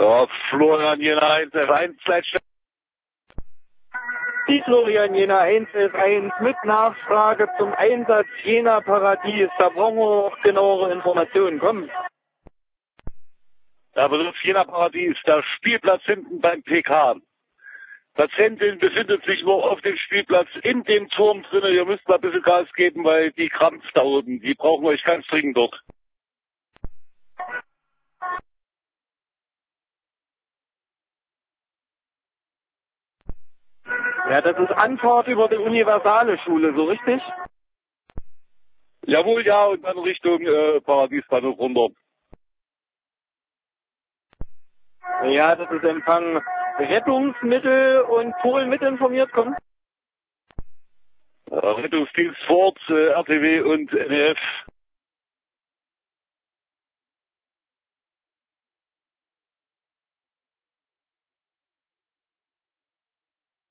Ja, Florian Jena 1F1, Leitstelle. Die Florian Jena 1F1 mit Nachfrage zum Einsatz Jena Paradies. Da brauchen wir noch genauere Informationen. Komm. Da Begriff Jena Paradies, der Spielplatz hinten beim PK. Patientin befindet sich nur auf dem Spielplatz in dem Turm drinne. Ihr müsst mal ein bisschen Gas geben, weil die krampft da oben. Die brauchen euch ganz dringend dort. Ja, das ist Anfahrt über die Universale Schule, so richtig? Jawohl, ja, und dann Richtung Paradiesbahnhof runter. Ja, das ist Empfang. Rettungsmittel und Polen mit informiert, komm. Rettungsdienst Ford, RTW und NEF.